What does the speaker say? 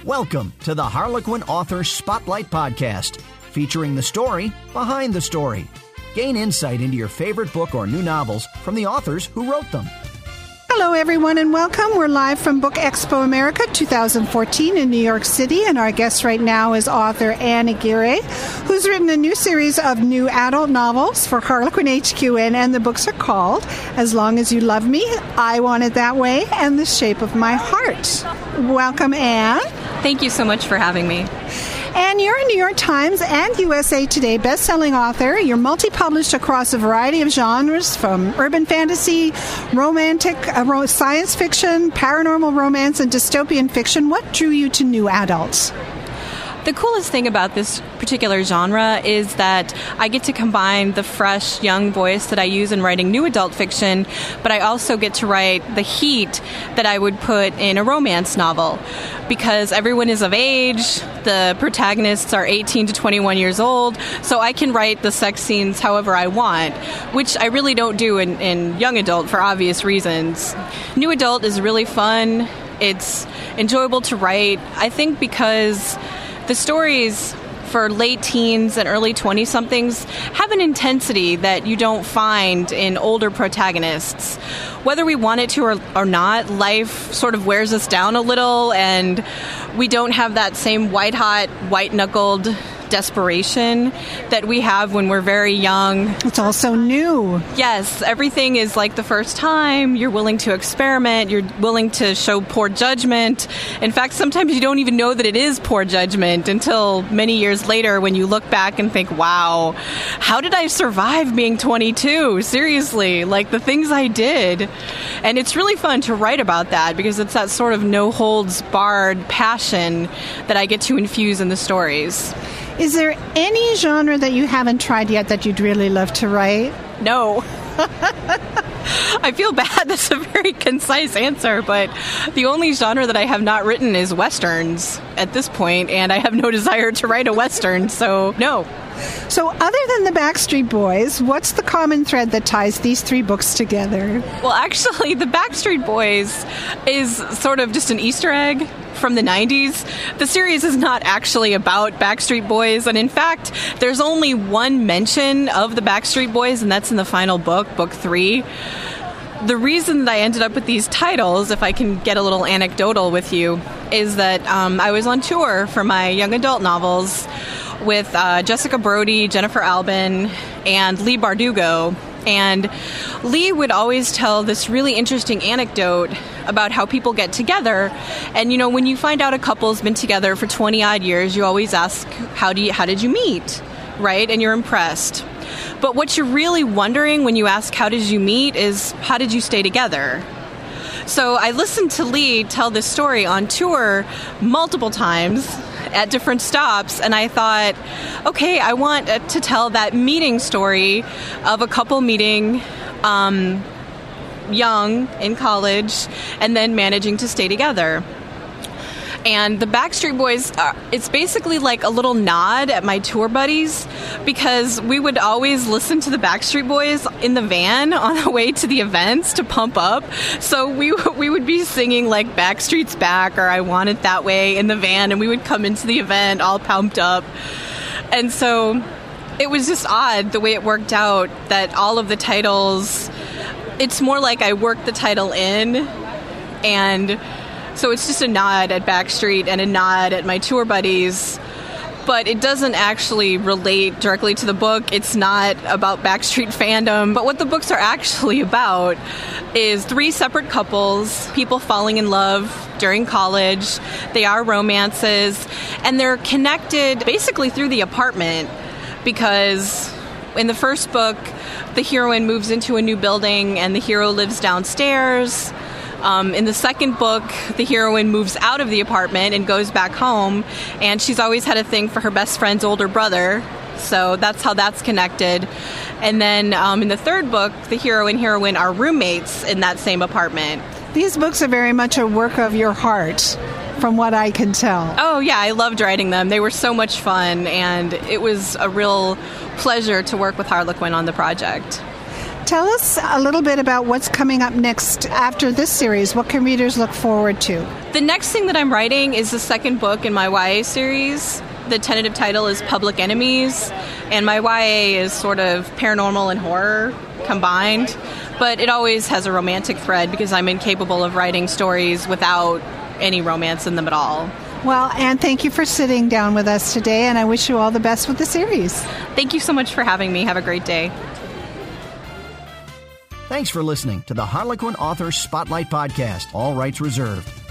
Welcome to the Harlequin Author Spotlight Podcast, featuring the story behind the story. Gain insight into your favorite book or new novels from the authors who wrote them. Hello, everyone, and welcome. We're live from Book Expo America 2014 in New York City, and our guest right now is author Ann Aguirre, who's written a new series of new adult novels for Harlequin HQN, and the books are called As Long as You Love Me, I Want It That Way, and The Shape of My Heart. Welcome, Ann. Thank you so much for having me. And you're a New York Times and USA Today best-selling author. You're multi-published across a variety of genres, from urban fantasy, romantic, science fiction, paranormal romance, and dystopian fiction. What drew you to new adults? The coolest thing about this particular genre is that I get to combine the fresh, young voice that I use in writing new adult fiction, but I also get to write the heat that I would put in a romance novel. Because everyone is of age, the protagonists are 18 to 21 years old, so I can write the sex scenes however I want, which I really don't do in young adult for obvious reasons. New adult is really fun. It's enjoyable to write, I think, because the stories for late teens and early 20-somethings have an intensity that you don't find in older protagonists. Whether we want it to or not, life sort of wears us down a little, and we don't have that same white-hot, white-knuckled desperation that we have when we're very young. It's also new. Yes, everything is like the first time. You're willing to experiment. You're willing to show poor judgment. In fact, sometimes you don't even know that it is poor judgment until many years later when you look back and think, wow, how did I survive being 22? Seriously, like the things I did. And it's really fun to write about that because it's that sort of no-holds-barred passion that I get to infuse in the stories. Is there any genre that you haven't tried yet that you'd really love to write? No. I feel bad. That's a very concise answer, but the only genre that I have not written is Westerns at this point, and I have no desire to write a Western, so no. So other than the Backstreet Boys, what's the common thread that ties these three books together? Well, actually, the Backstreet Boys is sort of just an Easter egg from the 90s. The series is not actually about Backstreet Boys, and in fact, there's only one mention of the Backstreet Boys, and that's in the final book, Book 3. The reason that I ended up with these titles, if I can get a little anecdotal with you, is that I was on tour for my young adult novels with Jessica Brody, Jennifer Albin, and Leigh Bardugo. And Leigh would always tell this really interesting anecdote about how people get together. And, you know, when you find out a couple's been together for 20-odd years, you always ask, how did you meet? Right? And you're impressed. But what you're really wondering when you ask, how did you meet, is how did you stay together? So I listened to Leigh tell this story on tour multiple times at different stops, and I thought, okay, I want to tell that meeting story of a couple meeting young in college and then managing to stay together. And the Backstreet Boys, it's basically like a little nod at my tour buddies, because we would always listen to the Backstreet Boys in the van on the way to the events to pump up. So we would be singing like Backstreet's Back or I Want It That Way in the van, and we would come into the event all pumped up. And so it was just odd the way it worked out that all of the titles, it's more like I worked the title in, and so it's just a nod at Backstreet and a nod at my tour buddies, but it doesn't actually relate directly to the book. It's not about Backstreet fandom, but what the books are actually about is three separate couples, people falling in love during college. They are romances, and they're connected basically through the apartment, because in the first book, the heroine moves into a new building and the hero lives downstairs. In the second book, the heroine moves out of the apartment and goes back home, and she's always had a thing for her best friend's older brother, so that's how that's connected. And then in the third book, the hero and heroine are roommates in that same apartment. These books are very much a work of your heart, from what I can tell. Oh, yeah, I loved writing them. They were so much fun, and it was a real pleasure to work with Harlequin on the project. Tell us a little bit about what's coming up next after this series. What can readers look forward to? The next thing that I'm writing is the second book in my YA series. The tentative title is Public Enemies, and my YA is sort of paranormal and horror combined, but it always has a romantic thread because I'm incapable of writing stories without any romance in them at all. Well, Anne, thank you for sitting down with us today, and I wish you all the best with the series. Thank you so much for having me. Have a great day. Thanks for listening to the Harlequin Author Spotlight Podcast. All rights reserved.